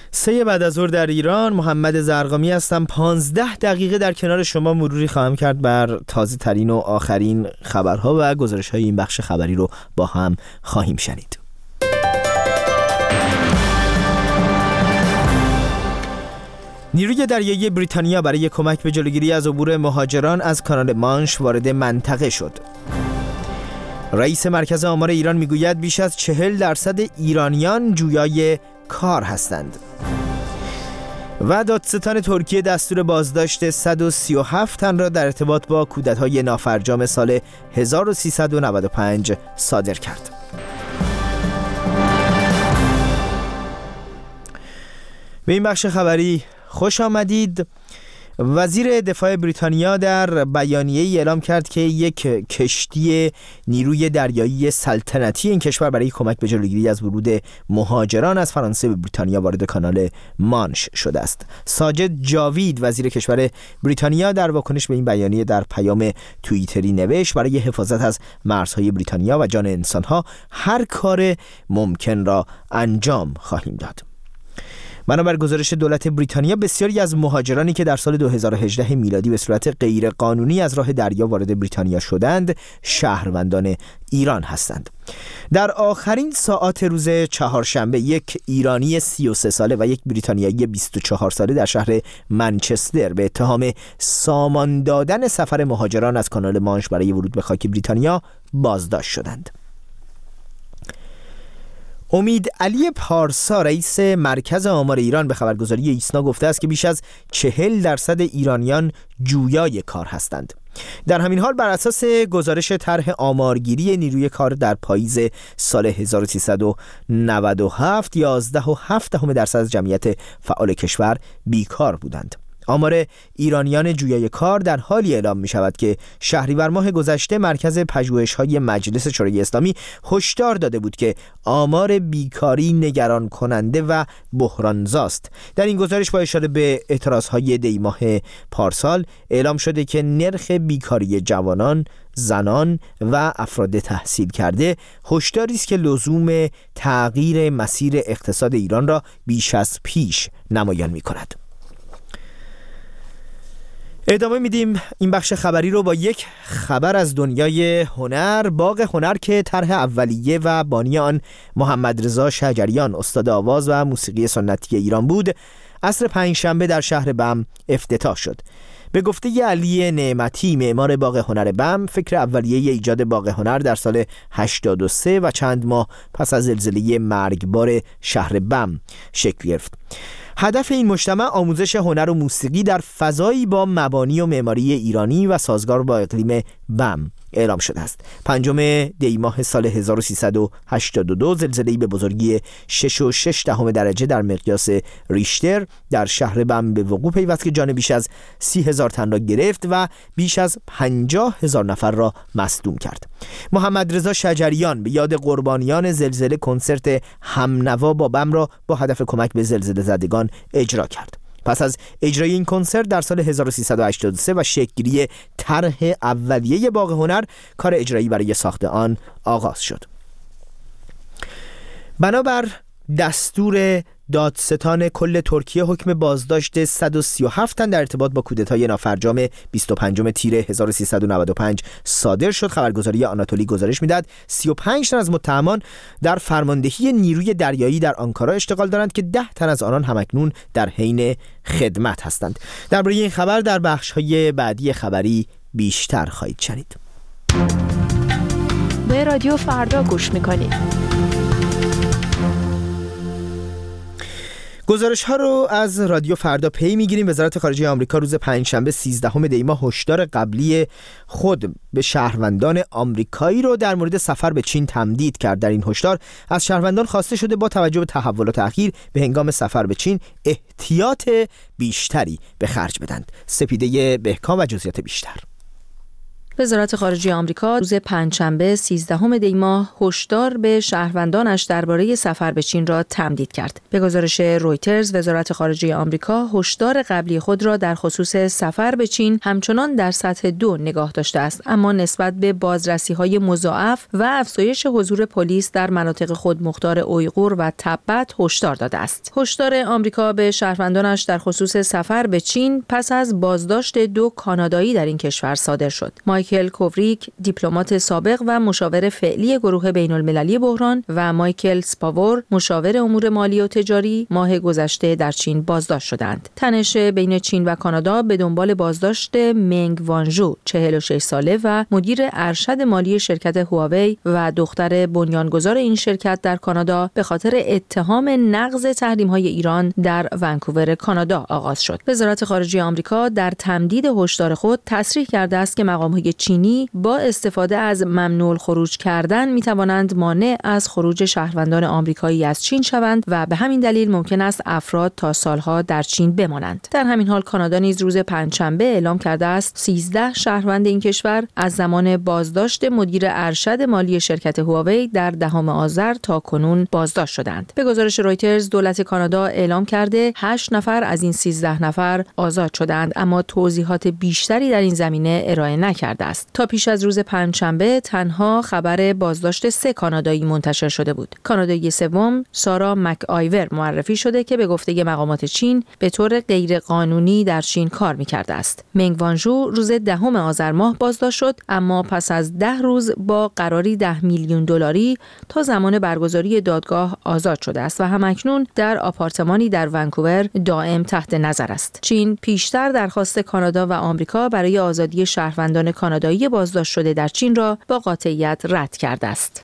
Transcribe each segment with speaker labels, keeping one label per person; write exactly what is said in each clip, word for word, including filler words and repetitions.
Speaker 1: سه بعد از ظهر در ایران، محمد زرقامی هستم. پانزده دقیقه در کنار شما مروری خواهم کرد بر تازه ترین و آخرین خبرها و گزارش های این بخش خبری رو با هم خواهیم شنید. نیروی دریایی بریتانیا برای کمک به جلوگیری از عبور مهاجران از کانال مانش وارد منطقه شد. رئیس مرکز آمار ایران میگوید بیش از چهل درصد ایرانیان جویای کار هستند. و دادستان ترکیه دستور بازداشت صد و سی و هفت تن را در ارتباط با کودتای نافرجام سال هزار و سیصد و نود و پنج صادر کرد. به این بخش خبری خوش آمدید. وزیر دفاع بریتانیا در بیانیه‌ای اعلام کرد که یک کشتی نیروی دریایی سلطنتی این کشور برای کمک به جلوگیری از ورود مهاجران از فرانسه به بریتانیا وارد کانال مانش شده است. ساجد جاوید وزیر کشور بریتانیا در واکنش به این بیانیه در پیام توییتری نوشت: برای حفاظت از مرزهای بریتانیا و جان انسان‌ها هر کار ممکن را انجام خواهیم داد. بنابر گزارش دولت بریتانیا، بسیاری از مهاجرانی که در سال دو هزار و هجده میلادی به صورت غیر قانونی از راه دریا وارد بریتانیا شدند، شهروندان ایران هستند. در آخرین ساعات روز چهارشنبه، یک ایرانی سی و سه ساله و یک بریتانیایی بیست و چهار ساله در شهر منچستر به اتهام سامان دادن سفر مهاجران از کانال مانش برای ورود به خاک بریتانیا بازداشت شدند. امید علی پارسا رئیس مرکز آمار ایران به خبرگزاری ایسنا گفته است که بیش از چهل درصد ایرانیان جویای کار هستند. در همین حال بر اساس گزارش طرح آمارگیری نیروی کار در پاییز سال هزار و سیصد و نود و هفت، یازده و هفت دهم درصد از جمعیت فعال کشور بیکار بودند. آمار ایرانیان جویای کار در حالی اعلام می شود که شهریور ماه گذشته مرکز پژوهش‌های مجلس شورای اسلامی هشدار داده بود که آمار بیکاری نگران کننده و بحرانزاست. در این گزارش با اشاره به اعتراضهای دی ماه پارسال اعلام شده که نرخ بیکاری جوانان، زنان و افراد تحصیل کرده هشداری است که لزوم تغییر مسیر اقتصاد ایران را بیش از پیش نمایان می کند. ادامه میدیم این بخش خبری رو با یک خبر از دنیای هنر. باغ هنر که طرح اولیه و بانی آن محمد رضا شجریان استاد آواز و موسیقی سنتی ایران بود، عصر پنجشنبه در شهر بم افتتاح شد. به گفته علی نعمتی معمار باغ هنر بم، فکر اولیه ایجاد باغ هنر در سال هشتاد و سه و چند ماه پس از زلزله مرگبار شهر بم شکل گرفت. هدف این مجتمع آموزش هنر و موسیقی در فضایی با مبانی و معماری ایرانی و سازگار با اقلیم بم اعلام شده است. پنجم دی ماه سال هزار و سیصد و هشتاد و دو زلزله‌ای به بزرگی شش و شش دهم درجه در مقیاس ریشتر در شهر بم به وقوع پیوست که جان بیش از سی هزار تن را گرفت و بیش از پنجاه هزار نفر را مصدوم کرد. محمد رضا شجریان به یاد قربانیان زلزله کنسرت همنوا با بم را با هدف کمک به زلزله زدگان اجرا کرد. پس از اجرای این کنسرت در سال هزار و سیصد و هشتاد و سه و شکل‌گیری طرح اولیه باغ هنر، کار اجرایی برای ساخت آن آغاز شد. بنابر دستور دادستان کل ترکیه، حکم بازداشت صد و سی و هفت تن در ارتباط با کودتای نافرجام بیست و پنجم تیر هزار و سیصد و نود و پنج صادر شد. خبرگزاری آناتولی گزارش میداد سی و پنج تن از متهمان در فرماندهی نیروی دریایی در آنکارا اشتغال دارند که ده تن از آنان همکنون در حین خدمت هستند. درباره این خبر در بخش‌های بعدی خبری بیشتر خواهید شنید.
Speaker 2: به رادیو فردا گوش می‌کنید.
Speaker 1: گزارش ها رو از رادیو فردا پی میگیریم. وزارت خارجه آمریکا روز پنجشنبه سیزدهم دی ماه هشدار قبلی خود به شهروندان آمریکایی رو در مورد سفر به چین تمدید کرد. در این هشدار از شهروندان خواسته شده با توجه به تحولات اخیر به هنگام سفر به چین احتیاط بیشتری به خرج بدند. سپیده بهکام و جزئیات بیشتر.
Speaker 2: وزارت خارجه آمریکا روز پنجشنبه سیزدهم دی ماه هشدار به شهروندانش درباره سفر به چین را تمدید کرد. به گزارش رویترز، وزارت خارجه آمریکا هشدار قبلی خود را در خصوص سفر به چین همچنان در سطح دو نگاه داشته است، اما نسبت به بازرسی‌های مضاعف و افزایش حضور پلیس در مناطق خودمختار اویغور و تبت هشدار داده است. هشدار آمریکا به شهروندانش در خصوص سفر به چین پس از بازداشت دو کانادایی در این کشور صادر شد. مایکل کووریک، دیپلمات سابق و مشاور فعلی گروه بین‌المللی بحران، و مایکل سپاور، مشاور امور مالی و تجاری، ماه گذشته در چین بازداشت شدند. تنش بین چین و کانادا به دنبال بازداشت منگ وانژو، چهل و شش ساله و مدیر ارشد مالی شرکت هواوی و دختر بنیانگذار این شرکت در کانادا به خاطر اتهام نقض تحریم‌های ایران در ونکوور کانادا آغاز شد. وزارت خارجه آمریکا در تمدید هشدار خود تصریح کرده است که مقام‌های چینی با استفاده از ممنوع خروج کردن می‌توانند مانع از خروج شهروندان آمریکایی از چین شوند و به همین دلیل ممکن است افراد تا سالها در چین بمانند. در همین حال کانادا نیز روز پنجشنبه اعلام کرده است سیزده شهروند این کشور از زمان بازداشت مدیر ارشد مالی شرکت هواوی در دهم آذر تا کنون بازداشت شدند. به گزارش رویترز، دولت کانادا اعلام کرده هشت نفر از این سیزده نفر آزاد شدند، اما توضیحات بیشتری در این زمینه ارائه نکرده است. تا پیش از روز پنجشنبه تنها خبر بازداشت سه کانادایی منتشر شده بود. کانادایی سوم، سارا مک آیور، معرفی شده که به گفته مقامات چین به طور غیرقانونی در چین کار می‌کرده است. منگ وانژو روز دهم آذر ماه بازداشت شد، اما پس از ده روز با قراری ده میلیون دلاری تا زمان برگزاری دادگاه آزاد شده است و همکنون در آپارتمانی در ونکوور دائم تحت نظر است. چین پیشتر درخواست کانادا و آمریکا برای آزادی شهروندان کانادایی بازداشت شده در چین را با قاطعیت رد کرده است.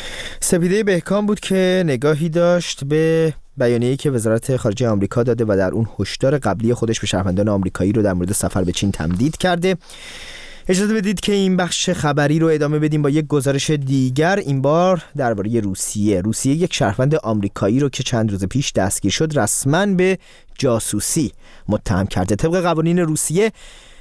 Speaker 1: سپیده بهکام بود که نگاهی داشت به بیانیه‌ای که وزارت خارجه آمریکا داده و در اون هشدار قبلی خودش به شهروندان آمریکایی رو در مورد سفر به چین تمدید کرده. اجازه بدید که این بخش خبری رو ادامه بدیم با یک گزارش دیگر، این بار درباره روسیه. روسیه یک شهروند آمریکایی رو که چند روز پیش دستگیر شد رسما به جاسوسی متهم کرده. طبق قوانین روسیه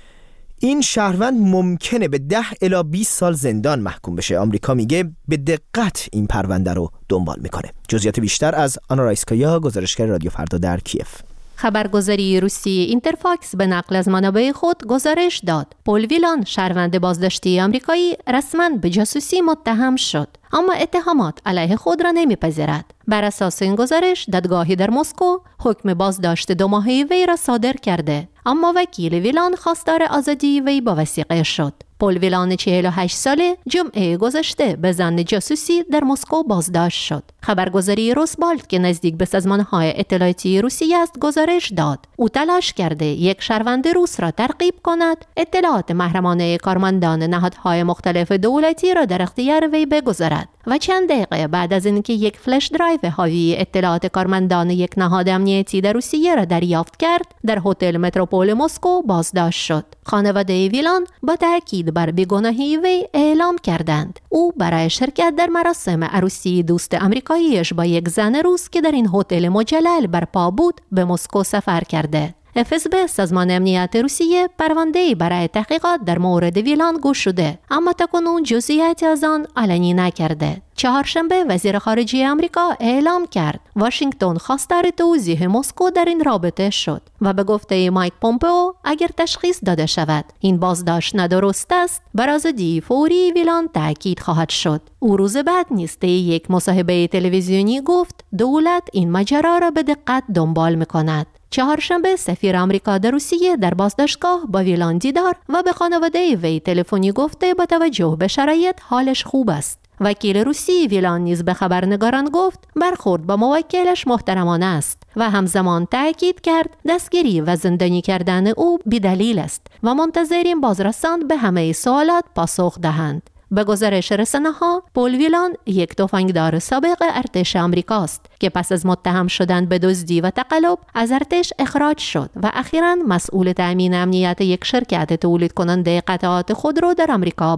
Speaker 1: این شهروند ممکنه به ده الی بیست سال زندان محکوم بشه. آمریکا میگه به دقت این پرونده رو دنبال میکنه. جزئیات بیشتر از آنا رایسکایا، گزارشگر رادیو فردا در کیف.
Speaker 3: خبرگزاری روسی اینترفاکس به نقل از منابع خود گزارش داد پل ویلان، شهروند بازداشتی آمریکایی، رسما به جاسوسی متهم شد، اما اتهامات علیه خود را نمیپذیرد. بر اساس این گزارش دادگاهی در مسکو حکم بازداشت دو ماهه وی را صادر کرده، اما وکیل ویلان خواستار آزادی وی با وثیقه شد. پل ویلان چهل و هشت ساله جمعه گذشته به ظن جاسوسی در مسکو بازداشت شد. خبرگزاری روسبالت که نزدیک به سازمان‌های اطلاعاتی روسیه است گزارش داد او تلاش کرده یک شهروند روس را ترغیب کند اطلاعات محرمانه کارمندان نهادهای مختلف دولتی را در اختیار وی بگذارد و چند دقیقه بعد از اینکه یک فلش درایو حاوی اطلاعات کارمندان یک نهاد امنیتی در روسیه را دریافت کرد، در هتل متروپول مسکو بازداشت شد. خانواده ویلان با تاکید بر بیگناهی وی اعلام کردند او برای شرکت در مراسم عروسی دوست آمریکاییش با یک زن روس که در این هتل مجلل برپا بود به مسکو سفر کرده. اف اس بی سازمان امنیت روسیه پرونده‌ای برای تحقیقات در مورد ویلان گشوده، اما تاکنون جزئیاتی از آن علنی نکرده. چهارشنبه وزیر خارجه آمریکا اعلام کرد واشنگتن خواستار توضیح مسکو در این رابطه شد و به گفته مایک پومپئو اگر تشخیص داده شود این بازداشت ندرست است بر آزادی فوری ویلان تاکید خواهد شد. او روز بعد نیز یک مصاحبه تلویزیونی گفت دولت این ماجرا را به دقت دنبال می‌کند. چهارشنبه سفیر آمریکا در روسیه در بازداشتگاه با ویلان دیدار و به خانواده وی تلفنی گفته با توجه به شرایط حالش خوب است. وکیل روسی ویلان نیز به خبرنگاران گفت برخورد با موکلش محترمانه است و همزمان تاکید کرد دستگیری و زندانی کردن او بی‌دلیل است و منتظریم بازرسان به همه سوالات پاسخ دهند. به گزارش رسانه‌ها پل ویلان یک تفنگدار سابق ارتش آمریکاست که پس از متهم شدن به دزدی و تقلب از ارتش اخراج شد و اخیراً مسئول تامین امنیت یک شرکت تولید کننده قطعات خودرو در آمریکا بود.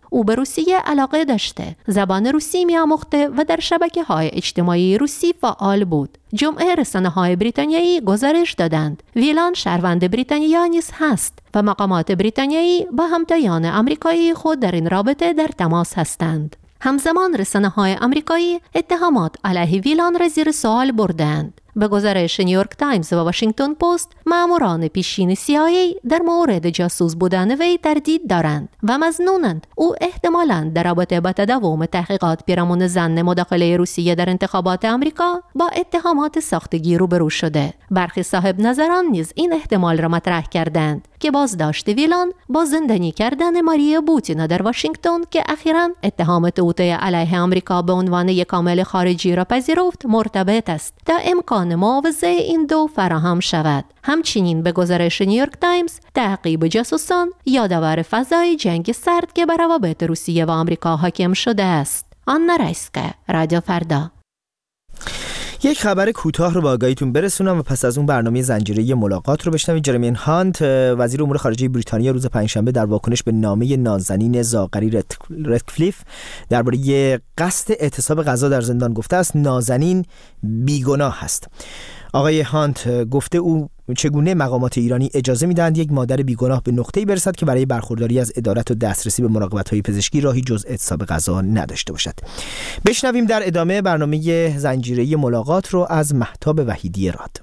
Speaker 3: او به روسیه علاقه داشته، زبان روسی می‌آموخته و در شبکه‌های اجتماعی روسی فعال بود. جمعه رسانه‌های بریتانیایی گزارش دادند ویلان شهروند بریتانیا نیز هست و مقامات بریتانیایی با همتایان آمریکایی خود در این رابطه در تماس هستند. همزمان رسانه‌های آمریکایی اتهامات علیه ویلان را زیر سوال بردند. به گزارش نیویورک تایمز و واشنگتن پست، ماموران پیشین سی آی ای در مورد جاسوس بودن وی تردید دارند و مظنونند او احتمالاً در رابطه با تداوم تحقیقات پیرامون ظن مداخله روسیه در انتخابات آمریکا با اتهامات ساختگی روبرو شده. برخی صاحب نظران نیز این احتمال را مطرح کردند که بازداشت ویلان با زندانی کردن ماریا بوتینا در واشنگتن که اخیراً اتهام توطئه علیه آمریکا به عنوان یک عامل خارجی را پذیرفت مرتبط است تا امکان معاوضه این دو فراهم شود. همچنین به گزارش نیویورک تایمز، تعقیب جاسوسان یادآور فضای جنگ سرد که بر روابط روسیه و آمریکا حاکم شده است. آنا رایسکا، رادیو فردا.
Speaker 1: یک خبر کوتاه رو با آگاهیتون برسونم و پس از اون برنامه زنجیره ملاقات رو بشنوید. جرمی هانت، وزیر امور خارجه بریتانیا، روز پنجشنبه در واکنش به نامه نازنین زاغری رتکلیف درباره قصد اعتصاب غذا در زندان گفته است نازنین بیگناه است. آقای هانت گفته او چگونه مقامات ایرانی اجازه میدهند یک مادر بیگناه به نقطه‌ای برسد که برای برخورداری از عدالت و دسترسی به مراقبت‌های پزشکی راهی جز اعتصاب غذا نداشته باشد. بشنویم در ادامه برنامه زنجیره ملاقات رو از مهتاب وحیدی راد.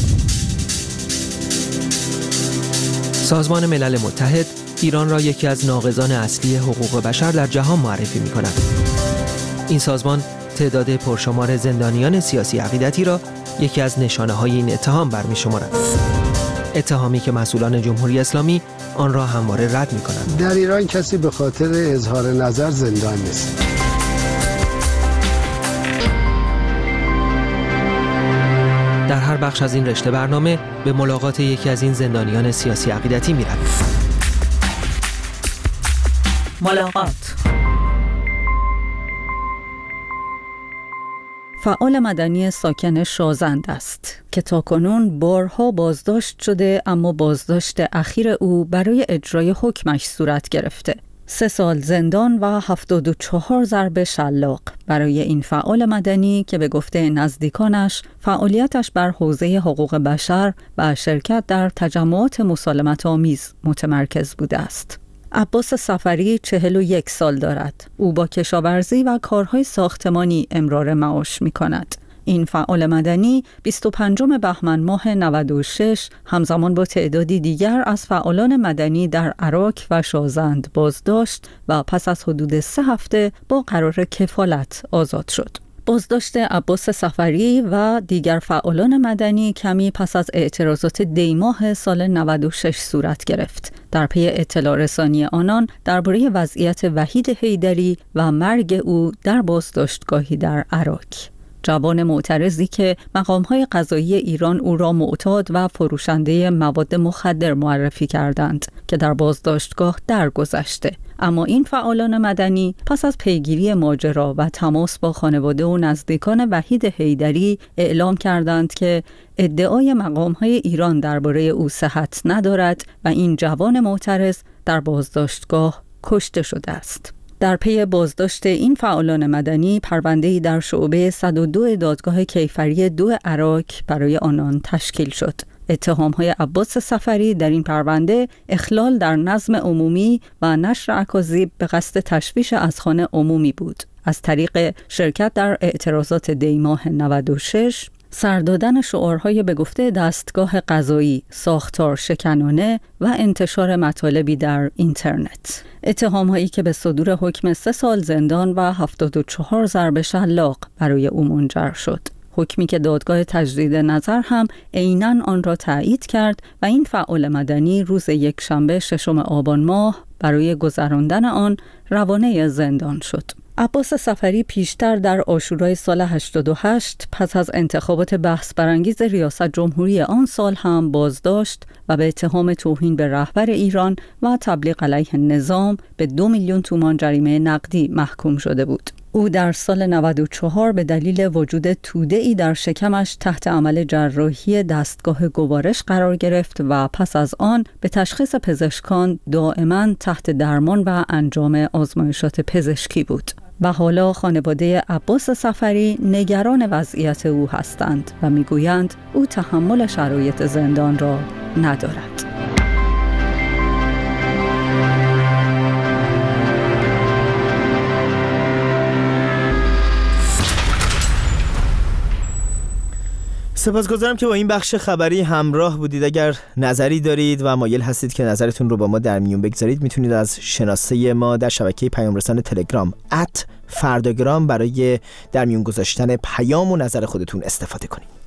Speaker 4: سازمان ملل متحد ایران را یکی از ناقضان اصلی حقوق بشر در جهان معرفی می‌کند. این سازمان تعداد پرشمار زندانیان سیاسی عقیدتی را یکی از نشانه‌های این اتهام برمی‌شمارد. اتهامی که مسئولان جمهوری اسلامی آن را همواره رد می‌کنند.
Speaker 5: در ایران کسی به خاطر اظهار نظر زندان نیست.
Speaker 4: در هر بخش از این رشته برنامه به ملاقات یکی از این زندانیان سیاسی عقیدتی می‌رویم.
Speaker 6: ملاقات. فعال مدنی ساکن شازند است که تاکنون بارها بازداشت شده، اما بازداشت اخیر او برای اجرای حکمش صورت گرفته. سه سال زندان و هفتاد و چهار ضرب شلاق برای این فعال مدنی که به گفته نزدیکانش فعالیتش بر حوزه حقوق بشر و شرکت در تجمعات مسالمت آمیز متمرکز بوده است. عباس صفری چهل و یک سال دارد. او با کشاورزی و کارهای ساختمانی امرار معاش می کند. این فعال مدنی بیست و پنجم بهمن ماه نود و شش همزمان با تعدادی دیگر از فعالان مدنی در عراق و شازند بازداشت و پس از حدود سه هفته با قرار کفالت آزاد شد. بازداشت عباس صفری و دیگر فعالان مدنی کمی پس از اعتراضات دی ماه سال نود و شش صورت گرفت. در پی اطلاع رسانی آنان درباره وضعیت وحید حیدری و مرگ او در بازداشتگاهی در عراق. جوان معترضی که مقام‌های قضایی ایران او را معتاد و فروشنده مواد مخدر معرفی کردند که در بازداشتگاه درگذشته. اما این فعالان مدنی پس از پیگیری ماجرا و تماس با خانواده و نزدیکان وحید حیدری اعلام کردند که ادعای مقام‌های ایران درباره او صحت ندارد و این جوان معترض در بازداشتگاه کشته شده است. در پی بازداشت این فعالان مدنی پرونده‌ای در شعبه صد و دو دادگاه کیفری دو عراق برای آنان تشکیل شد. اتهام‌های عباس صفری در این پرونده اخلال در نظم عمومی و نشر اکاذیب به قصد تشویش اذهان عمومی بود. از طریق شرکت در اعتراضات دی ماه نود و شش، سردادن شعارهای به گفته دستگاه قضایی، ساختار شکنانه و انتشار مطالبی در اینترنت. اتهام‌هایی که به صدور حکم سه سال زندان و هفتاد و چهار ضرب شلاق برای او منجر شد. حکمی که دادگاه تجدید نظر هم عیناً آن را تایید کرد و این فعال مدنی روز یکشنبه ششم آبان ماه برای گذراندن آن روانه زندان شد. عباس صفری پیشتر در عاشورای سال هشتاد و هشت پس از انتخابات بحث برانگیز ریاست جمهوری آن سال هم بازداشت و به اتهام توهین به رهبر ایران و تبلیغ علیه نظام به دو میلیون تومان جریمه نقدی محکوم شده بود. او در سال نود و چهار به دلیل وجود توده‌ای در شکمش تحت عمل جراحی دستگاه گوارش قرار گرفت و پس از آن به تشخیص پزشکان دائما تحت درمان و انجام آزمایشات پزشکی بود. و حالا خانواده عباس صفری نگران وضعیت او هستند و میگویند او تحمل شرایط زندان را ندارد.
Speaker 1: سپاسگزارم که با این بخش خبری همراه بودید. اگر نظری دارید و مایل هستید که نظرتون رو با ما در میون بگذارید، میتونید از شناسه ما در شبکه پیام رسان تلگرام ات فرداگرام برای در میون گذاشتن پیام و نظر خودتون استفاده کنید.